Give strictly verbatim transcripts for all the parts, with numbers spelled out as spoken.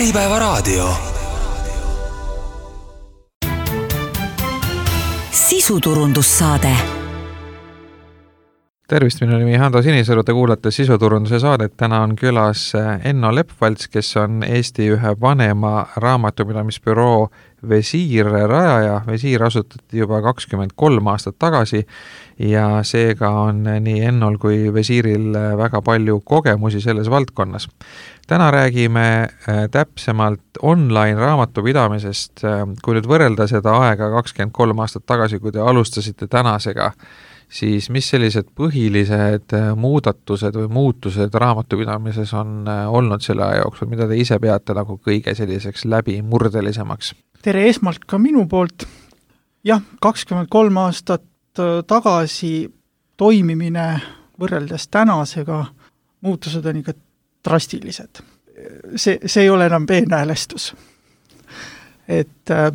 Äripäevaraadio. Sisuturundussaade. Tervist, minu nimi Hando Sinisalu, te kuulate sisuturunduse saadet. Täna on külas Enno Lepvalts, kes on Eesti ühe vanema raamatupidamisbüroo Visiir rajaja. Visiir asutati juba kakskümmend kolm aastat tagasi ja seega on nii Ennol kui Visiiril väga palju kogemusi selles valdkonnas. Täna räägime täpsemalt online raamatupidamisest. Kui nüüd võrrelda seda aega kakskümmend kolm aastat tagasi, kui te alustasite tänasega, siis mis sellised põhilised muudatused või muutused raamatupidamises on olnud selle aja jooksul, mida te ise peate nagu kõige selliseks läbimurdelisemaks? Tere esmalt ka minu poolt. Jah, kakskümmend kolm aastat tagasi toimimine võrreldes tänasega muutused on ikka drastilised. See, see ei ole enam peenhäälestus. Et äh,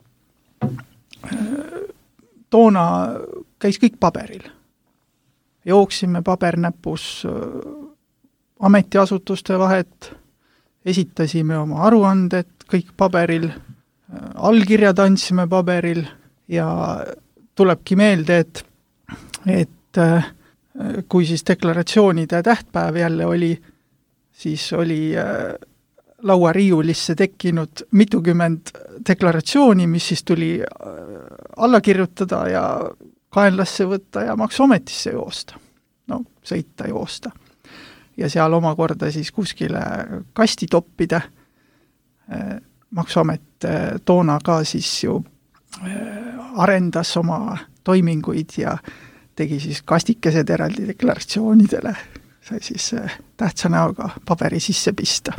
toona käis kõik paberil. Jooksime pabernäpus ametiasutuste vahet, esitasime oma aruanded kõik paberil, allkirjad andsime paberil ja tulebki meelde, et, et kui siis deklaratsioonide tähtpäev jälle oli, siis oli lauariiulisse tekkinud mitukümmend deklaratsiooni, mis siis tuli alla kirjutada ja kaenlasse võtta ja maksuametisse joosta. No, sõita joosta. Ja seal omakorda siis kuskile kasti toppida. Maksuamet toona ka siis ju arendas oma toiminguid ja tegi siis kastikesed eraldi deklaratsioonidele. Sai siis tähtsa näoga paberi sisse pista.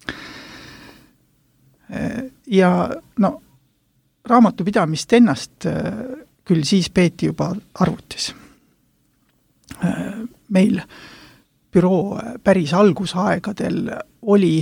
Ja no, raamatupidamist ennast küll siis peeti juba arvutis. Meil büroo päris algusaegadel oli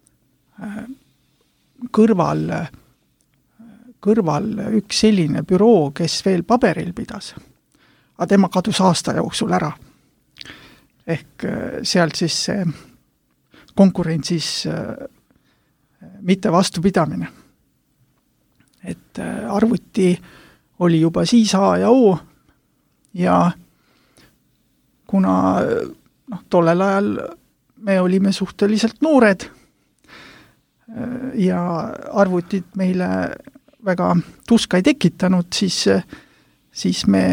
kõrval, kõrval üks selline büroo, kes veel paberil pidas. Aga tema kadus aasta jooksul ära. Ehk sealt siis see konkurentsis mitte vastupidamine. Et arvuti oli juba siis A ja O ja kuna no, tollel ajal me olime suhteliselt noored ja arvutid meile väga tuska ei tekitanud, siis, siis me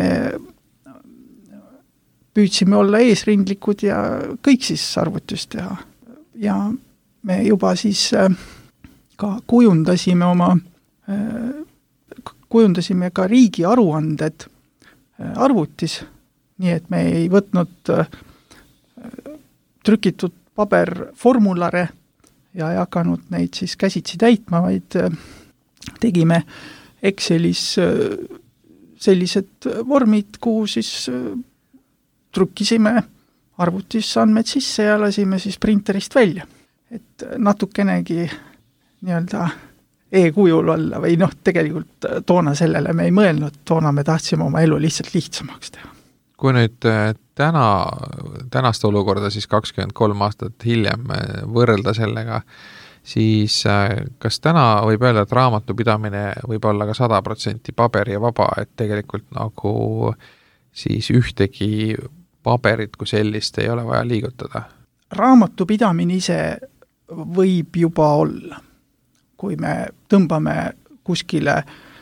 püüdsime olla eesrindlikud ja kõik siis arvutis teha. Ja me juba siis ka kujundasime oma kujundasime ka riigi aruanded arvutis, nii et me ei võtnud trükitud paberformulare ja ei hakanud neid siis käsitsi täitma, vaid tegime Excelis sellised vormid, kuhu siis trükkisime arvutis andmed sisse ja lasime siis printerist välja. Et natukenegi nii-öelda e-kujul olla või noh, tegelikult toona sellele me ei mõelnud, toona me tahtsime oma elu lihtsalt lihtsamaks teha. Kui nüüd täna, tänast olukorda siis kakskümmend kolm aastat hiljem võrrelda sellega, siis kas täna võib öelda, et raamatupidamine võib olla ka sada protsenti paberi ja vaba, et tegelikult nagu siis ühtegi paberit kui sellist ei ole vaja liigutada? Raamatupidamine ise võib juba olla. Kui me tõmbame kuskile,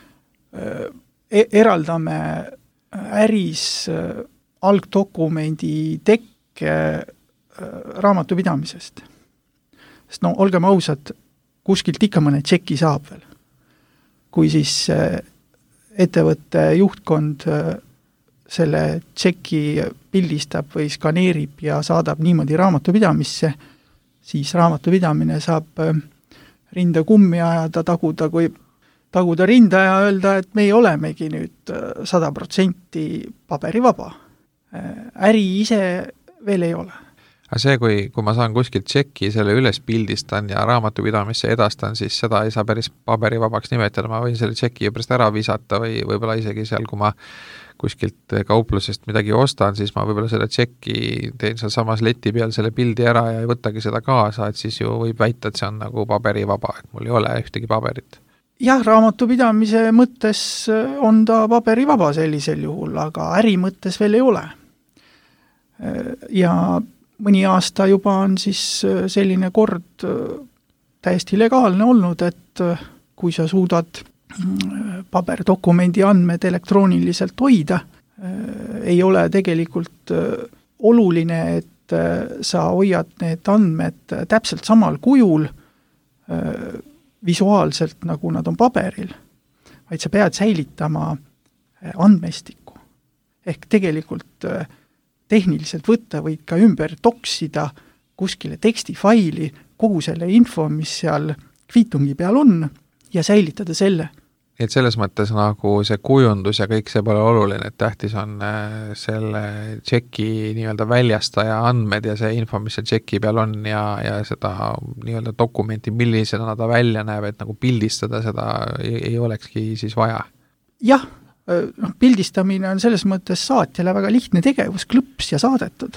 eraldame äris algdokumendi tekke raamatupidamisest. Sest no, olgem ausad, kuskilt ikka mõne tšeki saab veel. Kui siis ettevõtte juhtkond selle tšeki pildistab või skaneerib ja saadab niimoodi raamatupidamisse, siis raamatupidamine saab rinda kummi ajada, taguda, kui taguda rinda ja öelda, et me ei olemegi nüüd sada protsenti paberivaba. Äri ise veel ei ole. Aga see, kui, kui ma saan kuskilt tšeki, selle üles pildistan ja raamatupidamisse edastan, siis seda ei saa päris paberivabaks nimetada. Ma võin selle tšeki ju pärast ära visata või võib-olla isegi seal, kui ma kuskilt kauplusest midagi ostan, siis ma võib-olla seda tšekki teen seal samas leti peal selle pildi ära ja ei võtagi seda kaasa, et siis ju võib väita, et see on nagu paberivaba, et mul ei ole ühtegi paberit. Jah, raamatupidamise mõttes on ta paberivaba sellisel juhul, aga äri mõttes veel ei ole. Ja mõni aasta juba on siis selline kord täiesti legaalne olnud, et kui sa suudad paberdokumendi andmed elektrooniliselt hoida, ei ole tegelikult oluline, et sa hoiad need andmed täpselt samal kujul visuaalselt, nagu nad on paberil, vaid sa pead säilitama andmestikku. Ehk tegelikult tehniliselt võtta võid ka ümber toksida kuskile tekstifaili kogu selle info, mis seal kviitungi peal on, ja säilitada selle. Et selles mõttes nagu see kujundus ja kõik see pole oluline, et tähtis on selle tšeki nii-öelda väljastaja andmed ja see info, mis seal tšeki peal on ja, ja seda nii-öelda dokumenti, millisena ta välja näeb, et nagu pildistada seda ei, ei olekski siis vaja. Jah, noh, pildistamine on selles mõttes saatjale väga lihtne tegevus, klõps ja saadetud.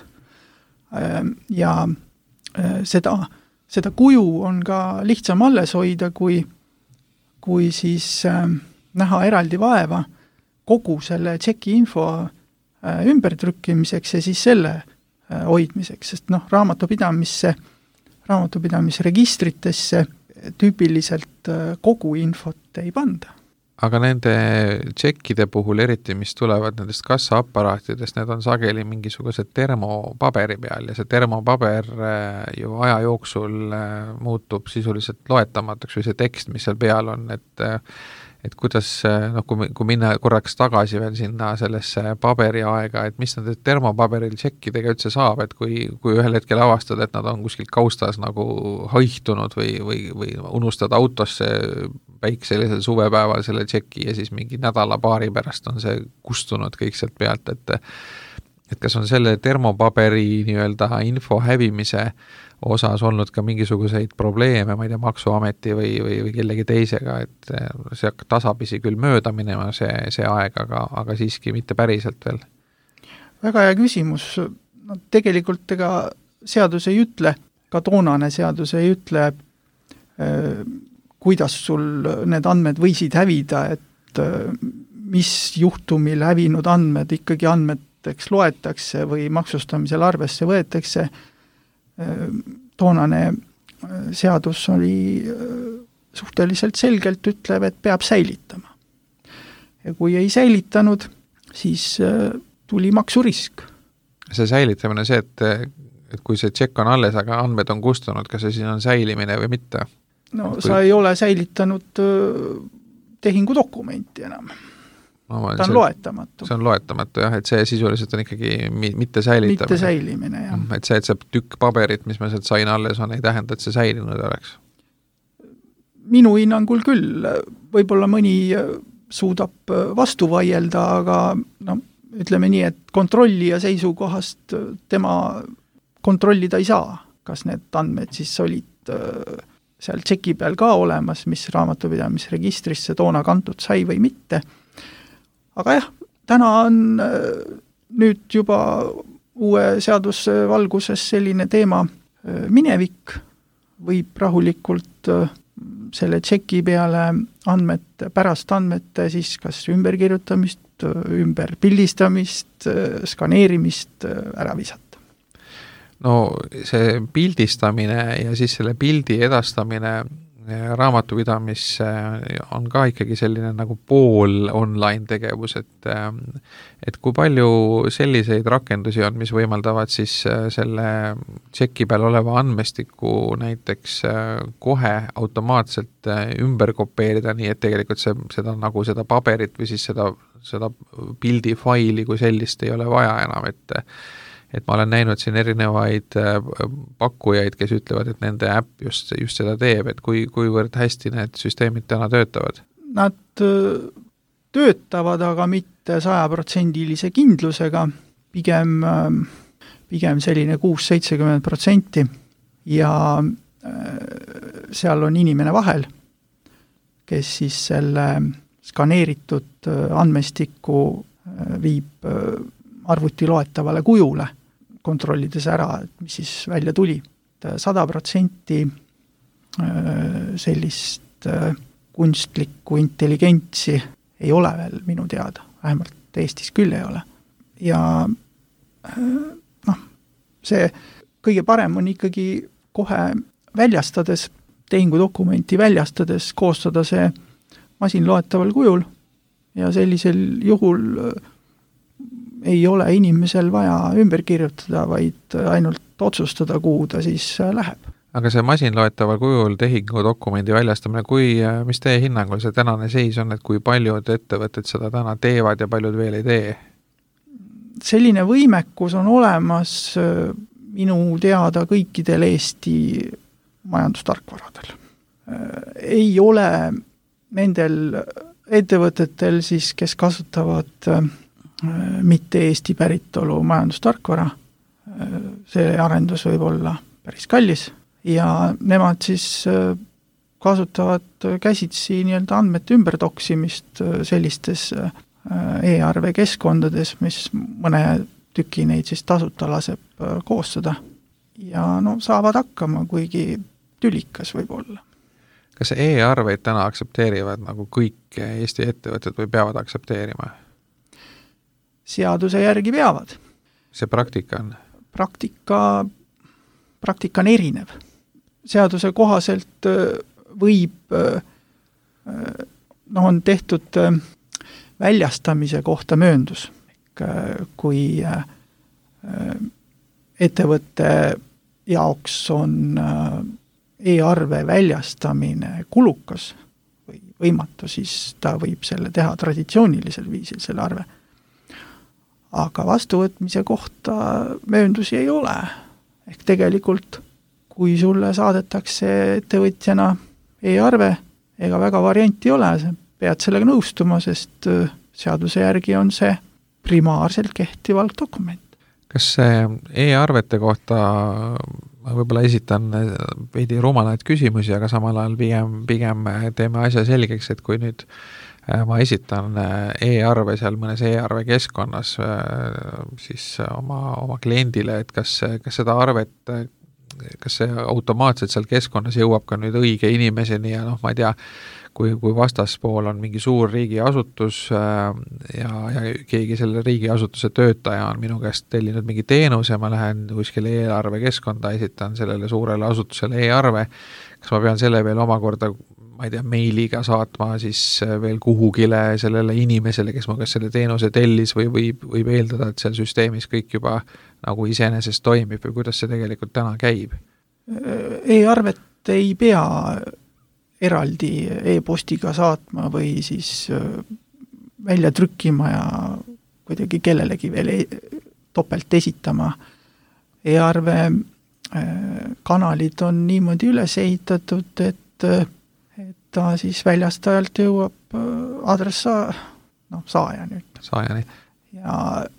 Ja seda, seda kuju on ka lihtsam alles hoida, kui kui siis äh, näha eraldi vaeva kogu selle tšeki info äh, ümbertrükkimiseks ja siis selle äh, hoidmiseks, sest noh, raamatupidamisse, raamatupidamisregistritesse tüüpiliselt äh, kogu infot ei panda. Aga nende tšekkide puhul eriti, mis tulevad nendest kassaaparaatidest, need on sageli mingisugused termopaberi peal ja see termopaber ju aja jooksul muutub sisuliselt loetamatuks või see tekst, mis seal peal on, et et kuidas, noh, kui, kui minna korraks tagasi veel sinna sellesse paberi aega, et mis nende termopaberil tšekkidega üldse saab, et kui, kui ühel hetkel avastad, et nad on kuskilt kaustas nagu haihtunud või, või, või unustad autosse päikselisel suvepäeval selle tšeki ja siis mingi nädala paari pärast on see kustunud kõik sealt pealt, et et kas on selle termopaberi nii-öelda info hävimise osas olnud ka mingisuguseid probleeme, ma ei tea, Maksuameti või, või, või kellegi teisega, et see hakkab tasapisi küll mööda minema see, see aeg, aga, aga siiski mitte päriselt veel. Väga hea küsimus. No, tegelikult ega seadus ei ütle, ka toonane seadus ei ütle, äh, kuidas sul need andmed võisid hävida, et äh, mis juhtumil hävinud andmed ikkagi andmeteks loetakse või maksustamisel arvesse võetakse. Toonane seadus oli suhteliselt selgelt ütlev, et peab säilitama. Ja kui ei säilitanud, siis tuli maksurisk. See säilitamine see, et, et kui see tšekk on alles, aga andmed on kustunud, kas see siin on säilimine või mitte? No kui... sa ei ole säilitanud tehingudokumenti enam. No, ta on see, loetamatu. See on loetamatu, jah, et see sisuliselt on ikkagi mitte säilitamine. Mitte säilimine, jah. Et see, et see tükk paberit, mis ma sealt sain alles on, ei tähenda, et see säilinud oleks. Minu hinnangul küll. Võib-olla mõni suudab vastu vaielda, aga no, ütleme nii, et kontrollija seisukohast tema kontrollida ei saa, kas need andmed siis olid seal tšeki peal ka olemas, mis raamatupidamisregistrisse toona kantud sai või mitte. Aga jah, täna on nüüd juba uue seaduse valguses selline teema minevik, võib rahulikult selle tšeki peale andmete, pärast andmete siis kas ümberkirjutamist, ümberpildistamist, skaneerimist ära visata. No see pildistamine ja siis selle pildi edastamine raamatupidamisse on ka ikkagi selline nagu pool online tegevus, et et kui palju selliseid rakendusi on, mis võimaldavad siis selle tšeki peal oleva andmestiku näiteks kohe automaatselt ümber kopeerida, nii et tegelikult see, seda nagu seda paberit või siis seda, seda pildifaili kui sellist ei ole vaja enam, et et ma olen näinud siin erinevaid pakkujaid, kes ütlevad, et nende äpp just, just seda teeb, et kui, kuivõrd hästi need süsteemid täna töötavad? Nad töötavad, aga mitte sajaprotsendilise kindlusega, pigem, pigem selline kuus-seitsekümmend protsenti ja seal on inimene vahel, kes siis selle skaneeritud andmestiku viib arvuti loetavale kujule, kontrollides ära, et mis siis välja tuli. sada protsenti sellist kunstlikku intelligentsi ei ole veel minu teada, vähemalt Eestis küll ei ole. Ja noh, see kõige parem on ikkagi kohe väljastades, tehingudokumenti väljastades koostada see masinloetaval kujul ja sellisel juhul ei ole inimesel vaja ümber kirjutada, vaid ainult otsustada, kuhu ta siis läheb. Aga see masinloetaval kujul tehingudokumendi väljastamine, kui, mis teie hinnangul see tänane seis on, et kui paljud ettevõtted seda täna teevad ja paljud veel ei tee? Selline võimekus on olemas minu teada kõikidel Eesti majandustarkvaradel. Ei ole nendel ettevõtetel siis, kes kasutavad mitte Eesti päritolu majandustarkvara, see arendus võib olla päris kallis ja nemad siis kasutavad käsitsi nii-öelda andmete ümberdoksimist sellistes e-arve keskkondades, mis mõne tüki neid siis tasuta laseb koostada. Ja no saavad hakkama, kuigi tülikas võib olla. Kas e-arveid täna aksepteerivad nagu kõik Eesti ettevõtted või peavad aksepteerima? Seaduse järgi peavad. See praktika on? Praktika, praktika on erinev. Seaduse kohaselt võib, no on tehtud väljastamise kohta mööndus. Kui ettevõtte jaoks on e-arve väljastamine kulukas või võimatu, siis ta võib selle teha traditsioonilisel viisil, selle arve. Aga vastuvõtmise kohta mööndusi ei ole. Ehk tegelikult, kui sulle saadetakse ettevõtjana e-arve, ega väga varianti ole, pead sellega nõustuma, sest seaduse järgi on see primaarselt kehtivalt dokument. Kas see e-arvete kohta ma võib-olla esitan veidi rumalaid küsimusi, aga samal ajal pigem, pigem teeme asja selgeks, et kui nüüd ma esitan e-arve seal mõnes e-arve keskkonnas siis oma, oma kliendile, et kas, kas seda arvet, kas see automaatselt seal keskkonnas jõuab ka nüüd õige inimeseni ja noh, ma ei tea, kui, kui vastaspool on mingi suur riigiasutus ja, ja keegi selle riigiasutuse töötaja on minu käest tellinud mingi teenuse, ma lähen kuskile e-arve keskkonda, esitan sellele suurele asutusele e-arve, kas ma pean selle veel omakorda ma ei tea, meiliga saatma siis veel kuhugile sellele inimesele, kes ma kas selle teenuse tellis või võib, võib eeldada, et seal süsteemis kõik juba nagu iseenesest toimib või kuidas see tegelikult täna käib? E-arvet ei pea eraldi e-postiga saatma või siis välja trükkima ja kuidagi kellelegi veel e topelt esitama. E-arve kanalid on niimoodi üles ehitatud, et ta siis väljastajalt jõuab adressa, noh, saajani. Saajani. Ja,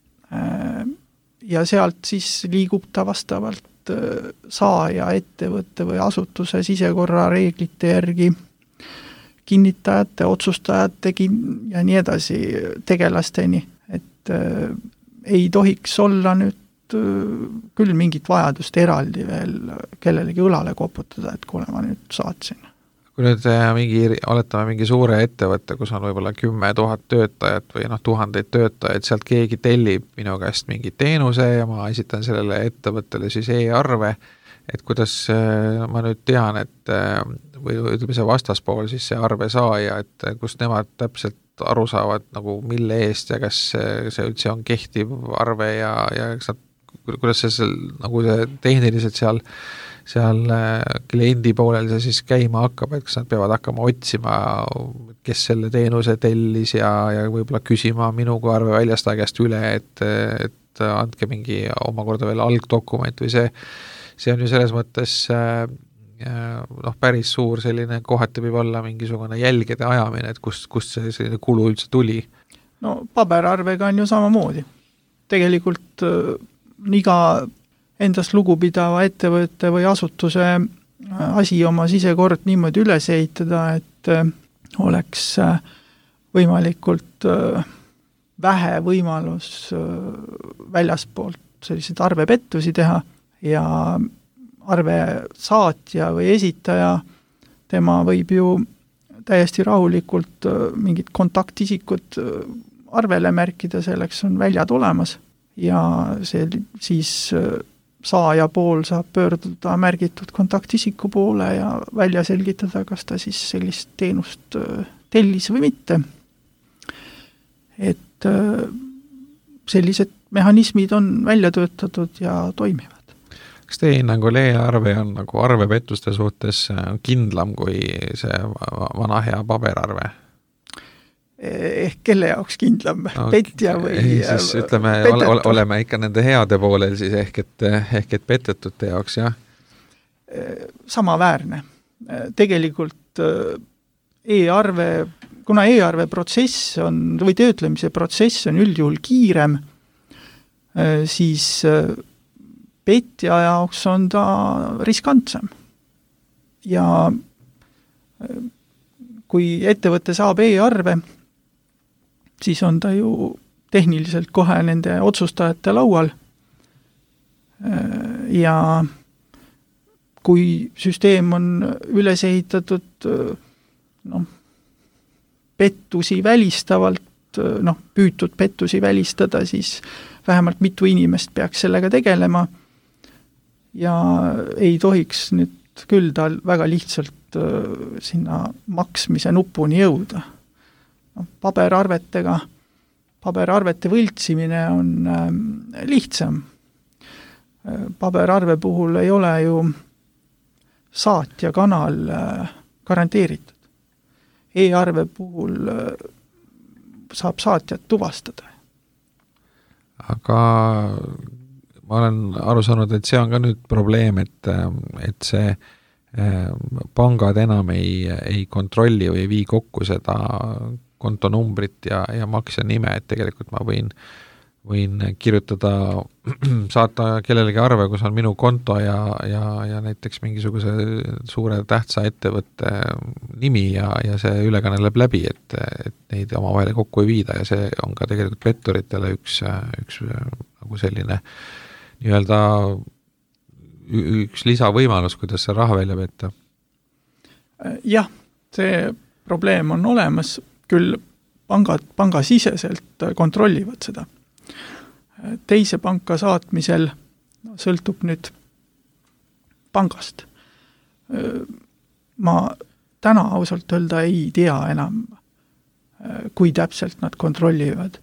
ja sealt siis liigub ta vastavalt saaja, ettevõtte või asutuse sisekorra reeglite järgi kinnitajate, otsustajate ja nii edasi tegelasteni. Et ei tohiks olla nüüd küll mingit vajadust eraldi veel kellelegi õlale koputada, et kuule, ma nüüd saatsin. Kui nüüd mingi, oletame mingi suure ettevõtte, kus on võib-olla kümme tuhat töötajat või noh, tuhandeid töötajaid, sealt keegi tellib minu käest mingi teenuse ja ma esitan sellele ettevõttele siis e-arve, et kuidas ma nüüd tean, et või ütleme see vastaspool siis see arve saaja, et kus nemad täpselt aru saavad nagu mille eest ja kas see üldse on kehtiv arve ja, ja nad, kuidas see seal, nagu see tehniliselt seal seal kliendi poolel see siis käima hakkab, et kas nad peavad hakkama otsima, kes selle teenuse tellis ja, ja võib-olla küsima minu kui arve väljastaja käest üle, et, et andke mingi omakorda veel algdokument või see, see on ju selles mõttes noh, päris suur selline kohati võib olla mingisugune jälgede ajamine, et kust, kust see selline kulu üldse tuli? No paberarvega on ju samamoodi. Tegelikult iga endast lugupidava ettevõtte või asutuse asi oma sisekord niimoodi üles ehitada, et oleks võimalikult vähe võimalus väljaspoolt selliseid arvepettusi teha ja arve saatja või esitaja, tema võib ju täiesti rahulikult mingid kontaktisikut arvele märkida, selleks on väljad olemas ja see siis saaja pool saab pöörduda märgitud kontaktisiku poole ja välja selgitada, kas ta siis sellist teenust tellis või mitte. Et sellised mehhanismid on välja töötatud ja toimivad. Kas teie hinnangul e-arve on nagu arvepettuste suhtes kindlam kui see vana hea paberarve? Ehk kelle jaoks kindlam, no, petja või siis ütleme, ole, oleme ikka nende heade poolel siis ehk et, ehk et petetute jaoks, jah? Samaväärne. Tegelikult e-arve, kuna e-arve protsess on, või töötlemise protsess on üldjuhul kiirem, siis petja jaoks on ta riskantsem. Ja kui ettevõte saab e-arve, siis on ta ju tehniliselt kohe nende otsustajate laual. Ja kui süsteem on üles ehitatud noh, pettusi välistavalt, noh, püütud pettusi välistada, siis vähemalt mitu inimest peaks sellega tegelema ja ei tohiks nüüd küll tal väga lihtsalt sinna maksmise nupuni jõuda. No, paberarvetega, paberarvete võltsimine on äh, lihtsam. Paberarve puhul ei ole ju saatja kanal äh, garanteeritud. E-arve puhul äh, saab saatjat tuvastada. Aga ma olen aru saanud, et see on ka nüüd probleem, et, et see pangad enam ei, ei kontrolli või ei vii kokku seda kontonumbrit ja, ja maksja nime, et tegelikult ma võin, võin kirjutada, saata kellelegi arve, kus on minu konto ja, ja, ja näiteks mingisuguse suure tähtsa ettevõtte nimi ja, ja see ülekanne läheb läbi, et, et neid omavahel kokku ei viida ja see on ka tegelikult petturitele üks, üks nagu selline nii-öelda üks lisavõimalus, kuidas see raha välja petta? Jah, see probleem on olemas, küll pangad, pangasiseselt kontrollivad seda. Teise panka saatmisel no, sõltub nüüd pangast. Ma täna ausalt öelda ei tea enam, kui täpselt nad kontrollivad.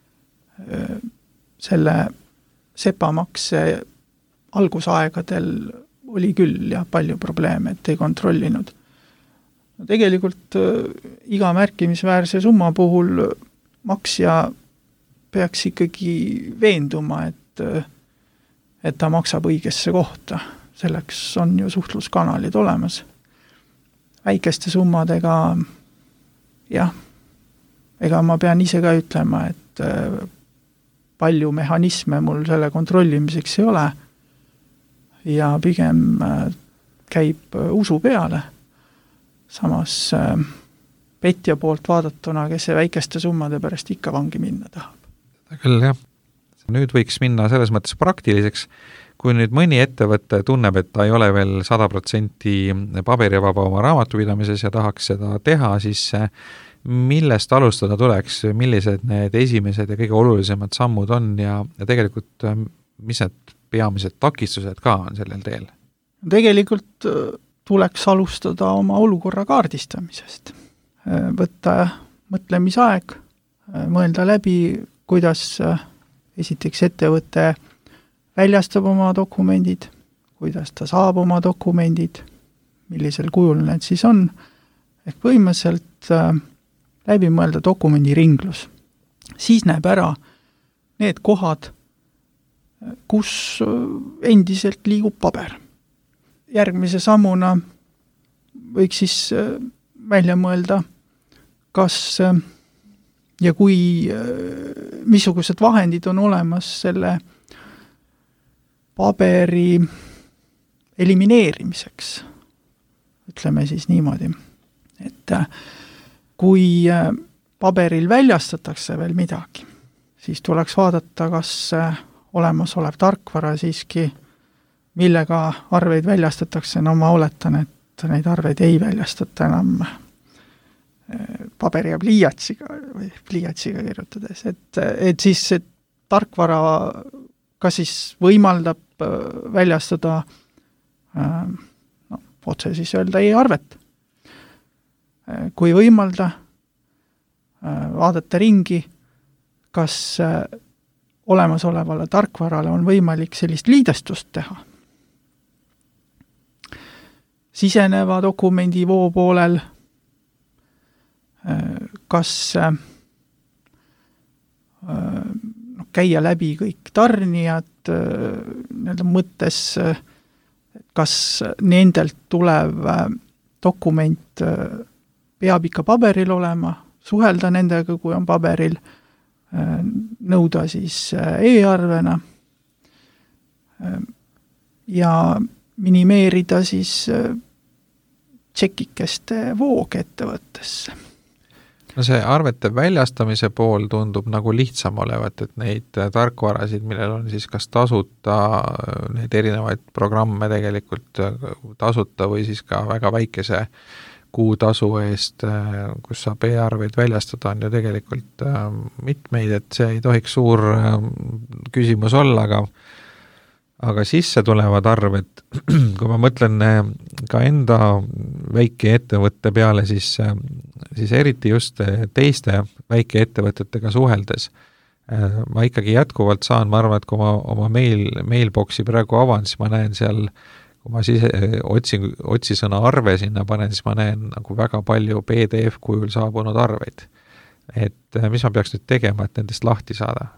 Selle sepamakse algusaegadel oli küll ja palju probleeme, et ei kontrollinud. No, tegelikult äh, iga märkimisväärse summa puhul maksja peaks ikkagi veenduma, et, et ta maksab õigesse kohta. Selleks on ju suhtluskanalid olemas. Väikeste summadega, jah, ega ma pean ise ka ütlema, et äh, palju mehhanisme mul selle kontrollimiseks ei ole ja pigem käib usu peale. Samas petja poolt vaadatuna, kes see väikeste summade pärast ikka vangi minna tahab. Küll, jah. Nüüd võiks minna selles mõttes praktiliseks, kui nüüd mõni ettevõte tunneb, et ta ei ole veel sada protsenti paberivaba oma raamatupidamises ja tahaks seda teha, siis millest alustada tuleks, millised need esimesed ja kõige olulisemad sammud on ja, ja tegelikult mis need peamised takistused ka on sellel teel? Tegelikult tuleks alustada oma olukorra kaardistamisest. Võtta mõtlemisaeg, mõelda läbi, kuidas esiteks ettevõte väljastab oma dokumendid, kuidas ta saab oma dokumendid, millisel kujul need siis on, ehk põhimõtteliselt läbi mõelda dokumendi ringlus. Siis näeb ära need kohad, kus endiselt liigub paber. Järgmise sammuna võiks siis välja mõelda, kas ja kui, missugused vahendid on olemas selle paberi elimineerimiseks, ütleme siis niimoodi, et kui paberil väljastatakse veel midagi siis tuleks vaadata, kas olemasolev tarkvara siiski, millega arveid väljastatakse, no ma oletan, et neid arveid ei väljastata enam paberi ja pliiatsiga või pliiatsiga kirjutades, et, et siis see tarkvara kas siis võimaldab väljastada no, otse siis öelda e-arvet. Kui võimalda vaadata ringi, kas olemasolevale tarkvarale on võimalik sellist liidestust teha. Siseneva dokumendi voo poolel kas no, käia läbi kõik tarnijad nii-öelda mõttes, kas nendelt tulev dokument peab ikka paberil olema, suhelda nendega, kui on paberil, nõuda siis e-arvena ja minimeerida siis tšekikeste voog ettevõttesse. No see arvete väljastamise pool tundub nagu lihtsam olevat, et neid tarkvarasid, millel on siis kas tasuta, neid erinevaid programme tegelikult tasuta või siis ka väga väikese kuutasu eest, kus saab e-arveid väljastada, on ju tegelikult mitmeid, et see ei tohiks suur küsimus olla, aga aga sisse tulevad arved, kui ma mõtlen ka enda väikeettevõtte peale, siis, siis eriti just teiste väikeettevõtetega suheldes, ma ikkagi jätkuvalt saan, ma arvan, et kui ma oma mail, mailboxi praegu avan, siis ma näen seal, kui ma siis otsin, otsisõna arve sinna panen, siis ma näen nagu väga palju P D F kujul saabunud arveid. Et mis ma peaks nüüd tegema, et nendest lahti saada?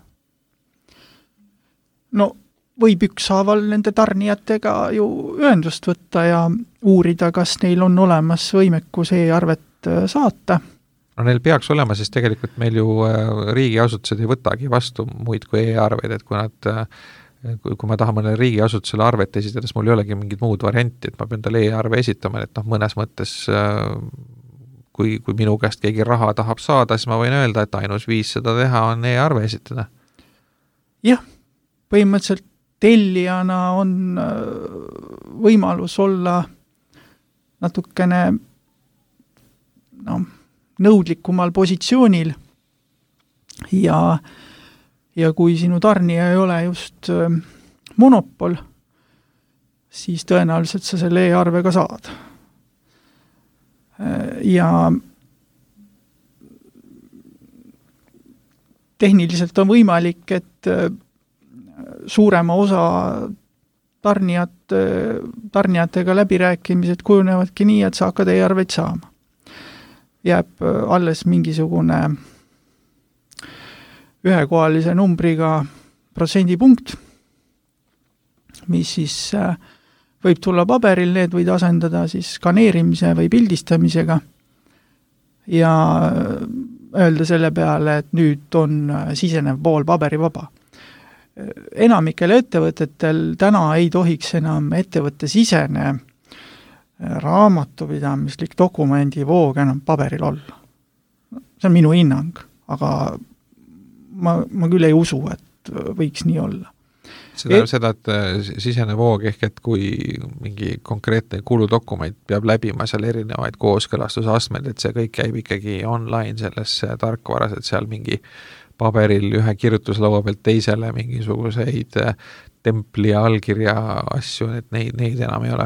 No võib ükshaaval nende tarnijatega ju ühendust võtta ja uurida, kas neil on olemas võimekus e-arvet saata. No neil peaks olema, sest tegelikult meil ju riigiasutused ei võtagi vastu muid kui e-arveid, et kui nad, kui ma tahan mõne riigiasutusele arvet esitada, siis mul ei olegi mingid muud varianti, et ma pean talle e-arve esitama, et noh, mõnes mõttes kui, kui minu käest keegi raha tahab saada, siis ma võin öelda, et ainus viis seda teha on e-arve esitada. Jah, põhimõtteliselt tellijana on võimalus olla natukene no, nõudlikumal positsioonil ja, ja kui sinu tarnija ei ole just monopol, siis tõenäoliselt sa selle e-arve ka saad. Ja tehniliselt on võimalik, et suurema osa tarnijat, tarnijatega läbirääkimised kujunevadki nii, et sa hakkad e-arveid saama. Jääb alles mingisugune ühekohalise numbriga protsendipunkt, mis siis võib tulla paberil, need võid asendada siis skaneerimise või pildistamisega ja öelda selle peale, et nüüd on sisenev pool paberivaba. Enamikel ettevõtetel täna ei tohiks enam ettevõtte sisene raamatupidamislik dokumendi voog enam paberil olla. See on minu hinnang, aga ma, ma küll ei usu, et võiks nii olla. See tähendab seda, et sisene voog ehk, et kui mingi konkreetne kuludokument peab läbima seal erinevaid kooskõlastusastmeid, et see kõik käib ikkagi online selles tarkvaras, et seal mingi paberil ühe kirjutuslaua pealt teisele mingisuguseid templi ja allkirja asju, et neid, neid enam ei ole?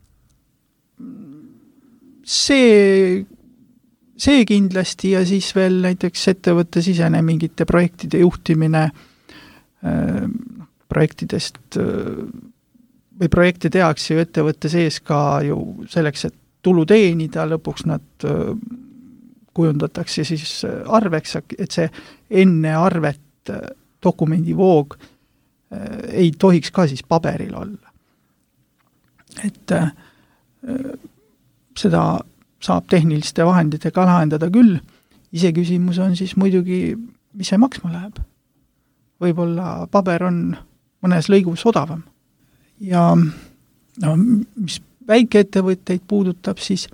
See, see kindlasti ja siis veel näiteks ettevõtte sisene mingite projektide juhtimine projektidest või projekte tehakse ju ettevõtte sees ka ju selleks, et tulu teenida, lõpuks nad kujundatakse siis arveks, et see enne arvet dokumendivoog ei tohiks ka siis paberil olla. Et seda saab tehniliste vahenditega lahendada küll, ise küsimus on siis muidugi, mis see maksma läheb. Võib-olla paber on mõnes lõigus odavam. Ja no, mis väikeettevõtteid puudutab, siis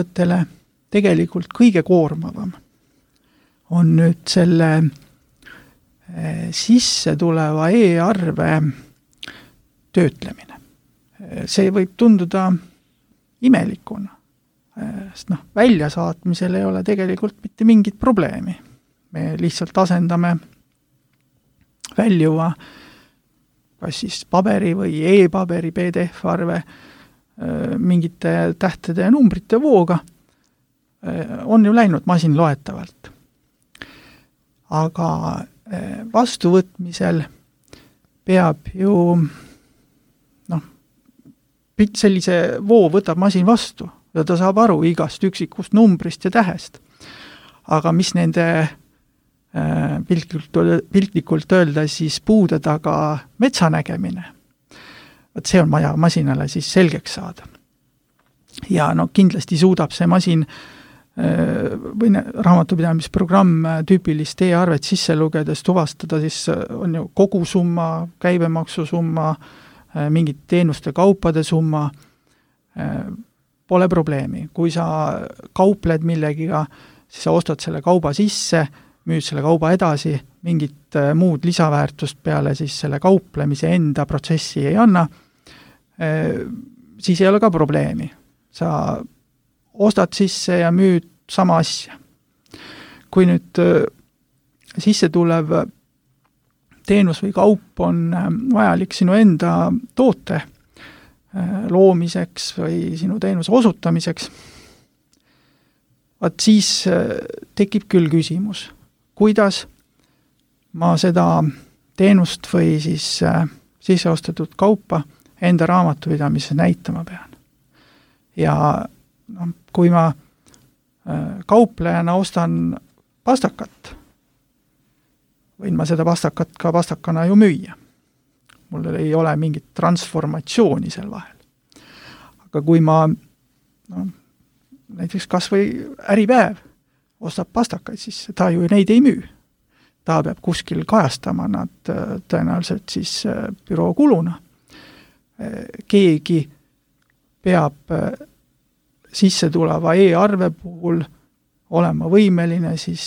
väikeettevõttele tegelikult kõige koormavam on nüüd selle sisse tuleva e-arve töötlemine. See võib tunduda imelikuna, sest noh, väljasaatmisel ei ole tegelikult mitte mingit probleemi. Me lihtsalt asendame väljuva kas siis paberi või e-paberi P D F-arve mingite tähtede ja numbrite vooga, on ju läinud masin loetavalt. Aga vastuvõtmisel peab ju noh, sellise voo võtab masin vastu ja ta saab aru igast üksikust numbrist ja tähest. Aga mis nende piltlikult, piltlikult öelda siis puude taga metsanägemine, et see on vaja masinale siis selgeks saada. Ja no kindlasti suudab see masin või raamatupidamisprogramm tüüpilist e-arvet sisse lugedes tuvastada, siis on ju kogusumma, käibemaksusumma, mingid teenuste kaupade summa, pole probleemi. Kui sa kaupled millegiga, siis sa ostad selle kauba sisse, müüd selle kauba edasi, mingit muud lisaväärtust peale siis selle kauplemise enda protsessi ei anna, siis ei ole ka probleemi. Sa ostad sisse ja müüd sama asja. Kui nüüd sisse tulev teenus või kaup on vajalik sinu enda toote loomiseks või sinu teenuse osutamiseks, vaat siis tekib küll küsimus, kuidas ma seda teenust või siis sisse ostetud kaupa enda raamatupidamises näitama pean. Ja no, kui ma kauplejana ostan pastakat, võin ma seda pastakat ka pastakana ju müüa. Mul ei ole mingit transformatsiooni sel vahel. Aga kui ma no, näiteks kas või Äripäev ostab pastakaid, siis ta ju neid ei müü. Ta peab kuskil kajastama nad tõenäoliselt siis büroo kuluna. Keegi peab sisse tuleva e-arve puhul olema võimeline siis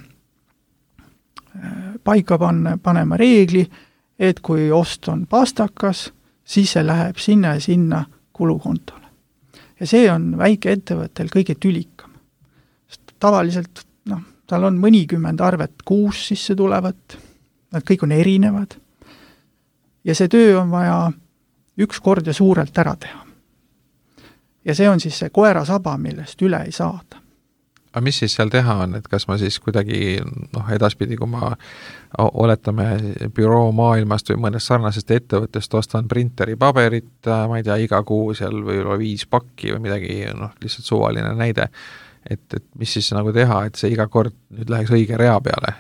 paika panna, panema reegli, et kui ost on pastakas, siis see läheb sinna ja sinna kulukontole. Ja see on väikeettevõttel kõige tülikam. Sest tavaliselt noh, tal on mõnikümmend arvet kuus sisse tulevat, nad kõik on erinevad ja see töö on vaja üks kord ja suurelt ära teha. Ja see on siis see koera saba, millest üle ei saada. Aga mis siis seal teha on, et kas ma siis kuidagi noh, edaspidi, kui ma oletame büroo maailmast või mõnest sarnasest ettevõttest ostan printeri paberit, ma ei tea, iga kuu seal või viis pakki või midagi, noh, lihtsalt suvaline näide, et, et mis siis nagu teha, et see iga kord nüüd läheks õige rea peale?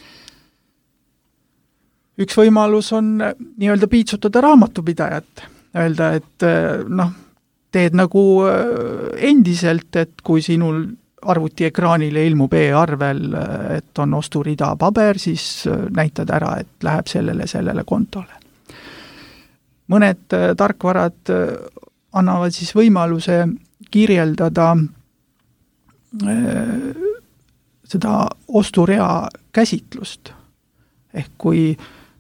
Üks võimalus on nii-öelda piitsutada raamatupidajat, öelda, et noh, teed nagu endiselt, et kui sinul arvuti ekraanile ilmub e-arvel, et on osturida paber, siis näitad ära, et läheb sellele, sellele kontole. Mõned tarkvarad annavad siis võimaluse kirjeldada seda osturea käsitlust. Ehk kui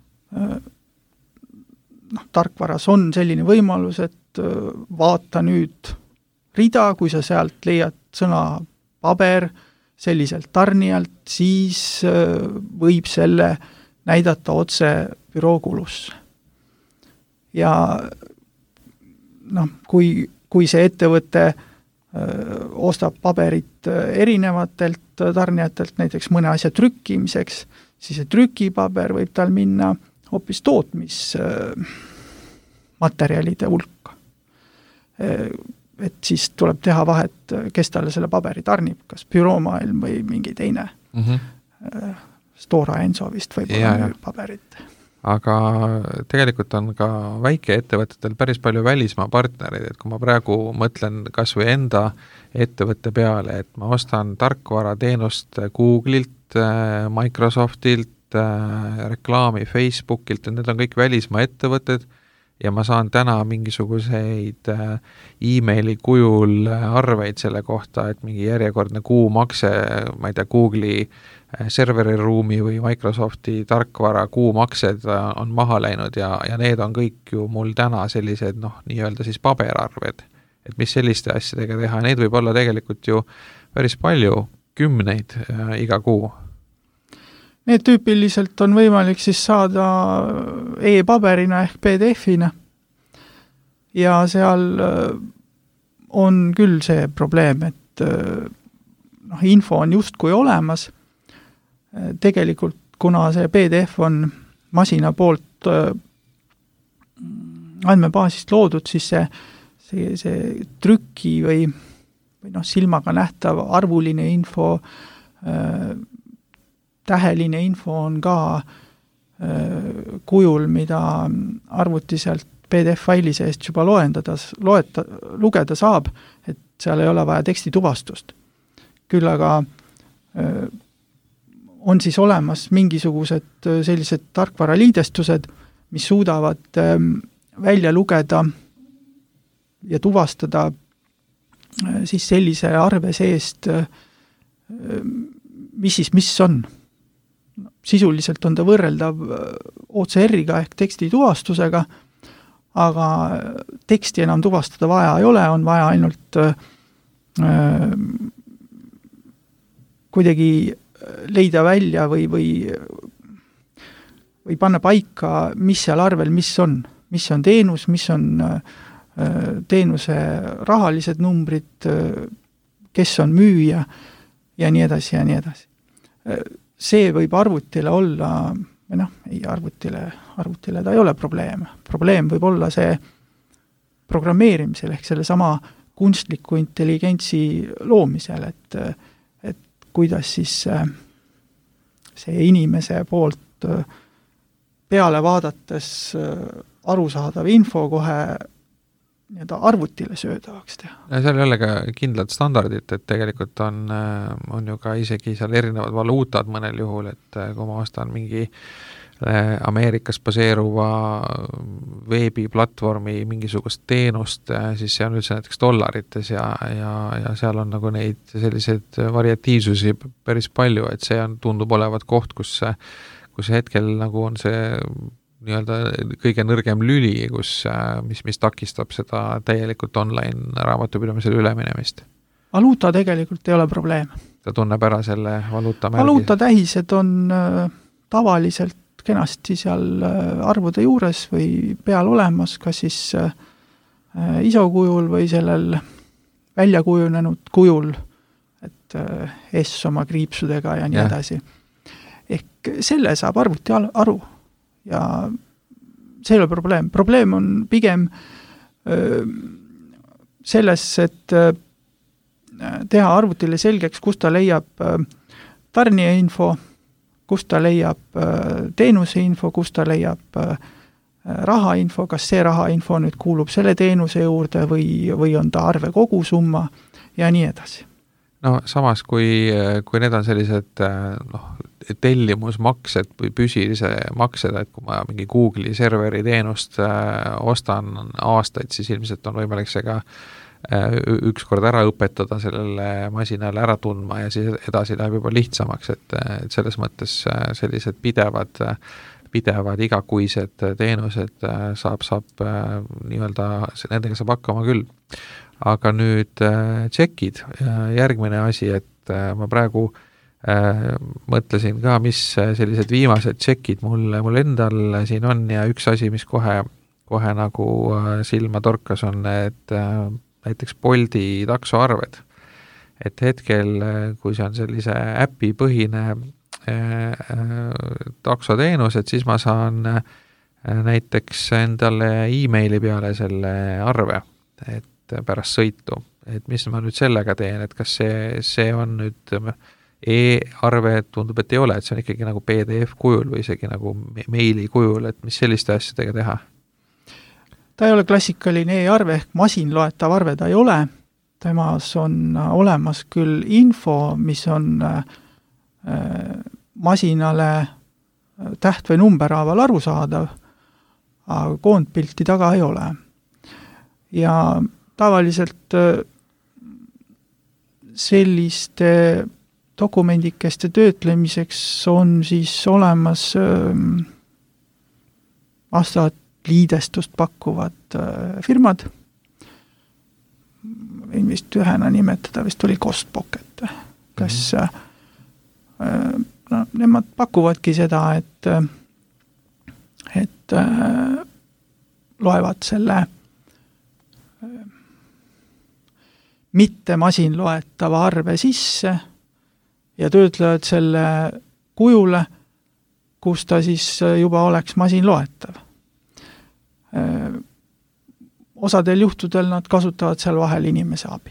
noh, tarkvaras on selline võimalus, et vaata nüüd rida, kui sa sealt leiad sõna paber selliselt tarnijalt, siis võib selle näidata otse büroo kulusse. Ja noh, kui, kui see ettevõte öö, ostab paberit erinevatelt tarnijatelt, näiteks mõne asja trükkimiseks, siis see trükipaber võib tal minna hoopis tootmismaterjalide hulka. Et siis tuleb teha vahet, kes talle selle paberi tarnib, kas büroomaailm või mingi teine mm-hmm. Stora Enso vist võib-olla paberit. Aga tegelikult on ka väikeettevõtetel päris palju välismaa partnereid, et kui ma praegu mõtlen kas või enda ettevõtte peale, et ma ostan tarkvarateenust Google'ilt, Microsoftilt, reklaami Facebookilt, et need on kõik välismaa ettevõtted, ja ma saan täna mingisuguseid e-maili kujul arveid selle kohta, et mingi järjekordne kuumakse, ma ei tea, Google'i serveriruumi või Microsofti tarkvara kuumaksed on maha läinud ja, ja need on kõik ju mul täna sellised noh, nii-öelda siis paberarved, et mis selliste asjadega teha, neid võib olla tegelikult ju päris palju, kümneid äh, iga kuu. Need tüüpiliselt on võimalik siis saada e-paberina ehk P D F-ina ja seal on küll see probleem, et noh, info on justkui olemas. Tegelikult, kuna see P D F on masina poolt andmebaasist loodud, siis see, see, see trüki või, või noh, silmaga nähtav arvuline info, täheline info on ka kujul, mida arvuti sealt P D F-faili seest juba loendada, loeta, lugeda saab, et seal ei ole vaja teksti tuvastust. Küll aga öö, on siis olemas mingisugused sellised tarkvaraliidestused, mis suudavad öö, välja lugeda ja tuvastada öö, siis sellise arve seest, öö, mis siis mis on. Sisuliselt on ta võrreldav O C R-iga ehk teksti tuvastusega, aga teksti enam tuvastada vaja ei ole, on vaja ainult öö, kuidagi leida välja või, või, või panna paika, mis seal arvel, mis on, mis on teenus, mis on teenuse rahalised numbrid, kes on müüja ja nii edasi ja nii edasi. See võib arvutile olla, või noh, ei arvutile, arvutile ta ei ole probleem. Probleem võib olla see programmeerimisel ehk selle sama kunstliku intelligentsi loomisel, et kuidas siis see inimese poolt peale vaadates arusaadav info kohe nii-öelda arvutile söödavaks teha. Ja seal ei ole ka kindlad standardid, et tegelikult on, on ju ka isegi seal erinevad valuutad mõnel juhul, et kui ma ostan mingi Ameerikas baseeruva veebiplatvormi mingisugust teenust, siis see on üldse näiteks dollarites ja, ja, ja seal on nagu neid selliseid variatiivsusi päris palju, et see on, tundub olevat koht, kus, kus hetkel nagu on see nii-öelda kõige nõrgem lüli, kus, mis, mis takistab seda täielikult online raamatupidamisele üleminemist. Valuuta tegelikult ei ole probleem. Ta tunneb ära selle valuuta märgi. Valuuta tähised on äh, tavaliselt kenasti seal arvude juures või peal olemas, kas siis äh, isokujul või sellel väljakujunenud kujul, et äh, S oma kriipsudega ja nii ja. edasi. Ehk selle saab arvuti aru ja see ei ole probleem. Probleem on pigem öö, selles, et öö, teha arvutile selgeks, kus ta leiab öö, tarnija info, kus ta leiab öö, teenuse info, kus ta leiab öö, rahainfo, kas see rahainfo nüüd kuulub selle teenuse juurde või, või on ta arve kogusumma ja nii edasi. No samas, kui, kui need on sellised noh, tellimusmaksed või püsilise maksed, et kui ma mingi Google'i serveri teenust ostan aastaid, siis ilmselt on võimalik see ka ükskord ära õpetada sellele masinale ära tundma ja siis edasi läheb juba lihtsamaks, et, et selles mõttes sellised pidevad, pidevad igakuised teenused saab, saab nii-öelda, nendega saab hakkama küll. Aga nüüd äh, tšekid, järgmine asi, et äh, ma praegu äh, mõtlesin ka, mis sellised viimased tšekid mul, mul endal siin on ja üks asi, mis kohe, kohe nagu äh, silma torkas on, et äh, näiteks Bolti taksoarved. Et hetkel, kui see on sellise äpi põhine äh, äh, taksoteenus, et siis ma saan äh, näiteks endale e-maili peale selle arve, et pärast sõitu, et mis ma nüüd sellega teen, et kas see, see on nüüd e-arve, tundub, et ei ole, et see on ikkagi nagu P D F kujul või isegi nagu meili kujul, et mis selliste asjadega teha? Ta ei ole klassikaline e-arve ehk masinloetav arve, ta ei ole, temas on olemas küll info, mis on äh, masinale täht või numberhaaval arusaadav, aga koondpilti taga ei ole. Ja tavaliselt selliste dokumendikeste töötlemiseks on siis olemas vastavat liidestust pakkuvad firmad, võin vist ühena nimetada, vist oli Cost Pocket, kes mm-hmm. no, nemad pakuvadki seda, et et loevad selle mitte masinloetava arve sisse ja töötlevad selle kujule, kus ta siis juba oleks masinloetav. Osadel juhtudel nad kasutavad seal vahel inimese abi.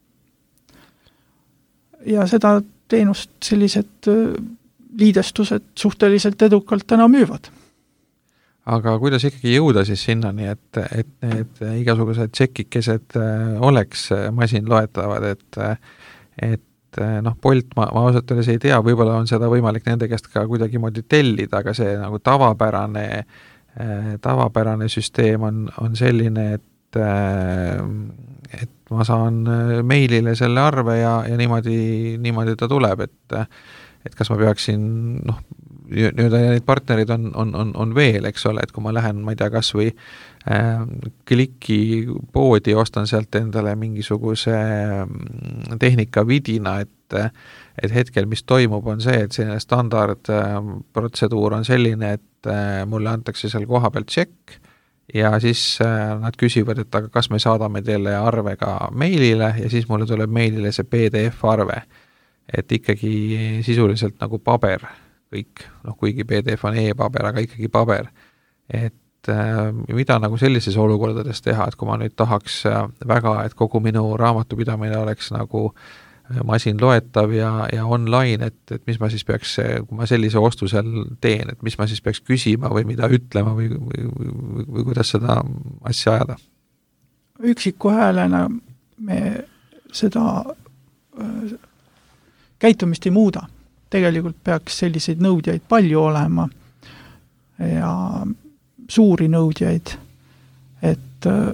Ja seda teenust sellised liidestused suhteliselt edukalt täna müüvad. Aga kuidas ikkagi jõuda siis sinnani, et, et need igasugused tšekikesed oleks masinloetavad, et, et noh, Bolt ma, ma ausalt öeldes ei tea, võib-olla on seda võimalik nende käest ka kuidagi moodi tellida, aga see nagu tavapärane, tavapärane süsteem on, on selline, et, et ma saan meilile selle arve ja, ja niimoodi, niimoodi ta tuleb, et, et kas ma peaksin, noh, nüüd neid partnerid on, on, on, on veel, eks ole, et kui ma lähen, ma ei tea, kas või äh, kliki poodi, ostan sealt endale mingisuguse tehnikavidina, et, et hetkel, mis toimub, on see, et selline standardprotseduur on selline, et äh, mulle antakse seal koha pealt tšekk ja siis äh, nad küsivad, et aga kas me saadame teile arvega meilile ja siis mulle tuleb meilile see P D F arve, et ikkagi sisuliselt nagu paber kõik, noh kuigi P D F on e-paber, aga ikkagi paber, et äh, mida nagu sellises olukordades teha, et kui ma nüüd tahaks väga, et kogu minu raamatupidamine oleks nagu masinloetav ja, ja online, et, et mis ma siis peaks, kui ma sellise ostu seal teen, et mis ma siis peaks küsima või mida ütlema või, või, või, või kuidas seda asja ajada? Üksiku häälena me seda äh, käitumist ei muuda. Tegelikult peaks selliseid nõudjaid palju olema ja suuri nõudjaid, et äh,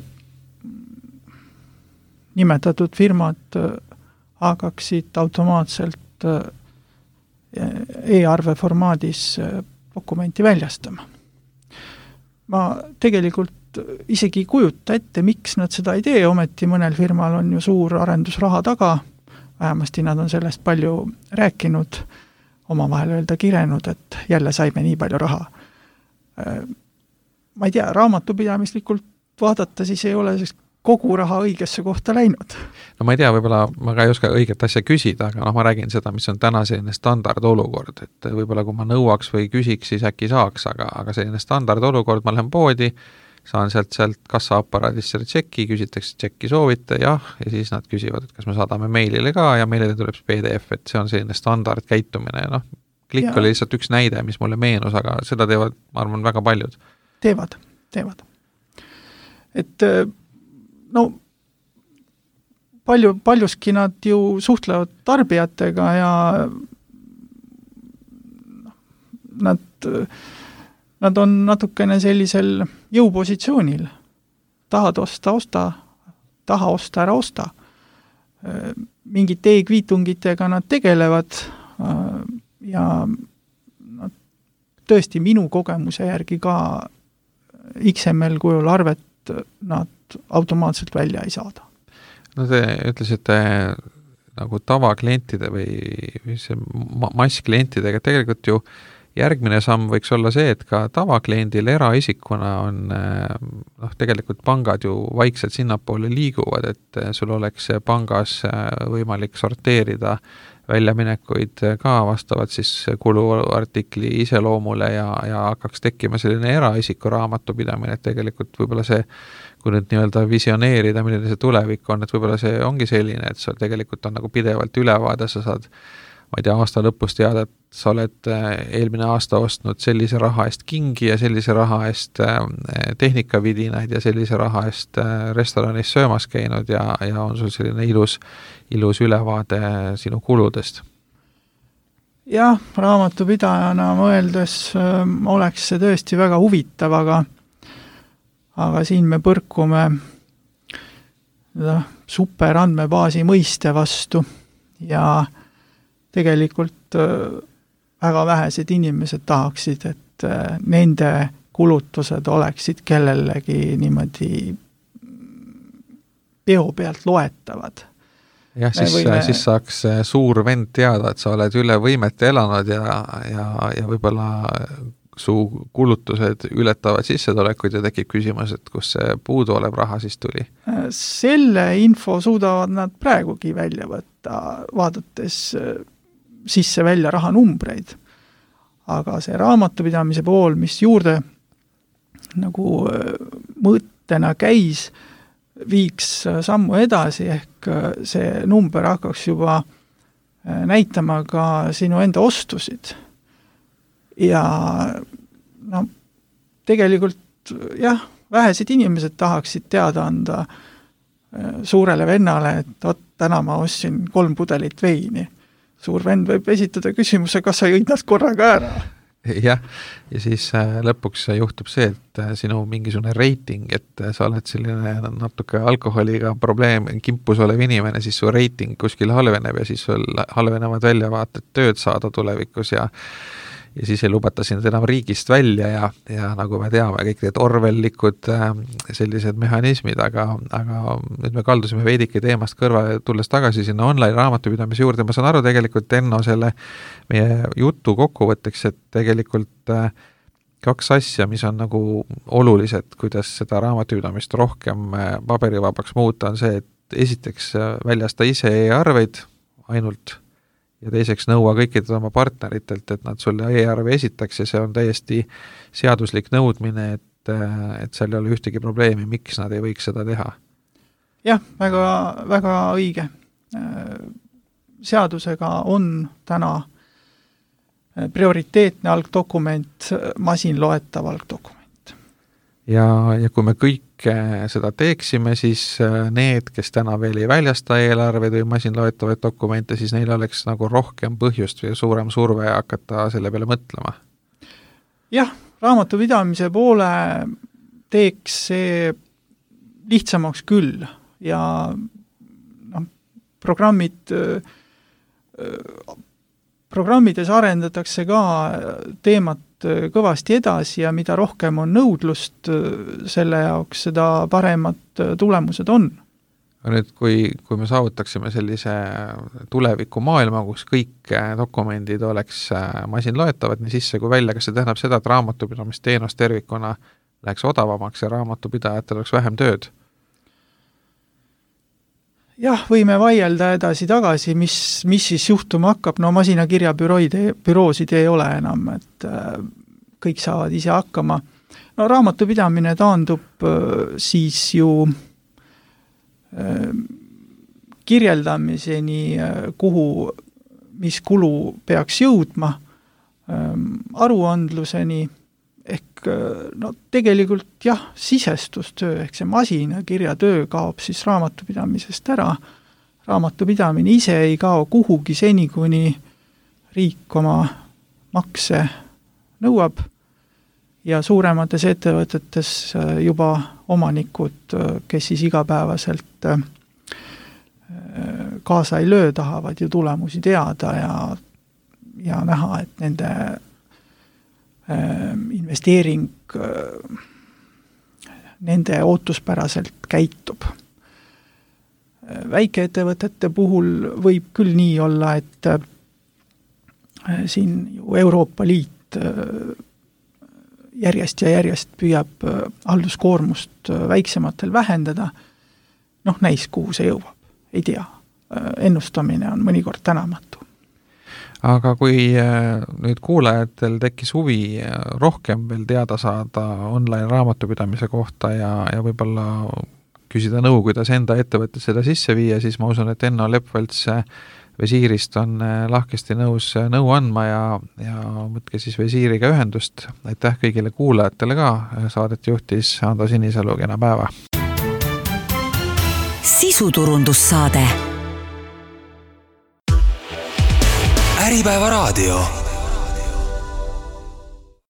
nimetatud firmad äh, hakkaksid automaatselt äh, e-arve formaadis äh, dokumenti väljastama. Ma tegelikult isegi ei kujuta ette, miks nad seda ei tee, ometi mõnel firmal on ju suur arendusraha taga, vähemasti nad on sellest palju rääkinud, oma vahel öelda kirenud, et jälle saime nii palju raha. Ma ei tea, raamatupidamislikult vaadata, siis ei ole kogu raha õigesse kohta läinud. No ma ei tea, võib-olla ma ka ei oska õiget asja küsida, aga noh, ma räägin seda, mis on täna selline standardolukord, et võib-olla kui ma nõuaks või küsiks, siis äkki saaks, aga, aga selline standardolukord, ma lähen poodi, saan sealt, sealt kassaaparaadist selle tšeki, küsitakse tšeki soovite, jah, ja siis nad küsivad, et kas me saadame meilile ka ja meilile tuleb see P D F, et see on selline standard käitumine, noh, klikk ja. Oli lihtsalt üks näide, mis mulle meenus, aga seda teevad, ma arvan, väga paljud. Teevad, teevad. Et no palju, paljuski nad ju suhtlevad tarbijatega ja nad Nad on natukene sellisel jõupositsioonil. Tahad osta, osta, taha osta, ära osta. Mingid e-kviitungitega nad tegelevad ja nad tõesti minu kogemuse järgi ka X M L kujul arvet nad automaatselt välja ei saada. No te ütlesite nagu tavaklientide või see massklientidega tegelikult ju järgmine samm võiks olla see, et ka tavakliendil eraisikuna on, noh, tegelikult pangad ju vaikselt sinnapoole liiguvad, et sul oleks pangas võimalik sorteerida väljaminekuid ka vastavalt siis kuluartikli iseloomule ja, ja hakkaks tekkima selline eraisiku raamatupidamine, et tegelikult võib-olla see, kui nüüd nii-öelda visioneerida, milline see tulevik on, et võib-olla see ongi selline, et sul tegelikult on nagu pidevalt ülevaade, sa saad ma ei tea, aasta lõpus teada, et sa oled eelmine aasta ostnud sellise raha eest kingi ja sellise raha eest tehnikavidinaid ja sellise raha eest restoranis söömas käinud ja, ja on sul selline ilus, ilus ülevaade sinu kuludest. Jah, raamatupidajana mõeldes öö, oleks see tõesti väga huvitav, aga, aga siin me põrkume superandmebaasi mõiste vastu ja tegelikult väga vähesed inimesed tahaksid, et nende kulutused oleksid kellelegi niimoodi peo pealt loetavad. Jah, siis, võime... siis saaks suur vend teada, et sa oled üle võimete elanud ja, ja, ja võib-olla su kulutused ületavad sissetulekuid ja tekib küsimus, et kus see puudu olev raha siis tuli? Selle info suudavad nad praegugi välja võtta, vaadates sisse välja rahanumbreid. Aga see raamatupidamise pool, mis juurde nagu mõõtena käis, viiks sammu edasi, ehk see number hakkaks juba näitama ka sinu enda ostusid. Ja no, tegelikult jah, vähesed inimesed tahaksid teada anda suurele vennale, et ot, täna ma ostsin kolm pudelit veini. Suur vend võib esitada küsimuse, kas sa jõid nad korraga ära? Jah, ja siis lõpuks juhtub see, et sinu mingisugune reiting, et sa oled selline natuke alkoholiga probleem, kimpus olev inimene, siis su reiting kuskil halveneb ja siis sul halvenevad väljavaated tööd saada tulevikus ja ja siis ei lubata sind enam riigist välja ja, ja nagu me teame, kõik need orwellikud sellised mehhanismid, aga, aga nüüd me kaldusime veidike teemast kõrvale, tulles tagasi sinna online raamatupidamise juurde, ma saan aru tegelikult Enno selle meie jutu kokkuvõtteks, et tegelikult kaks asja, mis on nagu olulised, kuidas seda raamatupidamist rohkem paberivabaks muuta, on see, et esiteks väljasta ise e-arveid ainult ja teiseks nõua kõikidelt oma partneritelt, et nad sulle e-arve esitaks ja see on täiesti seaduslik nõudmine, et, et seal ei ole ühtegi probleemi, miks nad ei võiks seda teha. Jah, väga, väga õige. Seadusega on täna prioriteetne algdokument, masinloetav algdokument. Ja, ja kui me kõik seda teeksime, siis need, kes täna veel ei väljasta eelarveid või masinloetavaid dokumente, siis neil oleks nagu rohkem põhjust või suurem surve hakata selle peale mõtlema. Jah, raamatupidamise poole teeks see lihtsamaks küll ja noh, programmid programmides arendatakse ka teemat kõvasti edasi ja mida rohkem on nõudlust selle jaoks, seda paremad tulemused on. Nüüd, kui, kui me saavutaksime sellise tuleviku maailma, kus kõik dokumendid oleks masinloetavad nii sisse kui välja, kas see tähendab seda, et raamatupidamisteenus tervikuna läheks odavamaks ja raamatupidajatel oleks vähem tööd? Jah, võime vaielda edasi-tagasi, mis, mis siis juhtuma hakkab, no masinakirjabürooid, büroosid ei ole enam, et kõik saavad ise hakkama. No raamatupidamine taandub siis ju kirjeldamiseni, kuhu, mis kulu peaks jõudma, aruandluseni, ehk no tegelikult jah, sisestustöö, ehk see masinakirjatöö kaob siis raamatupidamisest ära. Raamatupidamine ise ei kao kuhugi seni, kuni riik oma makse nõuab ja suuremates ettevõtetes juba omanikud, kes siis igapäevaselt kaasa ei löö, tahavad ju tulemusi teada ja, ja näha, et nende investeering nende ootuspäraselt käitub. Väikeettevõtete puhul võib küll nii olla, et siin ju Euroopa Liit järjest ja järjest püüab halduskoormust väiksematel vähendada. Noh, näis, kuhu see jõuab. Ei tea. Ennustamine on mõnikord tänamatu. Aga kui nüüd kuulajatel tekkis huvi rohkem veel teada saada online raamatupidamise kohta ja, ja võib-olla küsida nõu, kuidas enda ettevõttes seda sisse viia, siis ma usun, et Enno Lepvalts Visiirist on lahkesti nõus nõu andma ja, ja võtke siis Visiiriga ühendust. Aitäh kõigile kuulajatele ka, saadet juhtis Ando Sinisalu, kena päeva. Sisuturundussaade. Äripäeva raadio.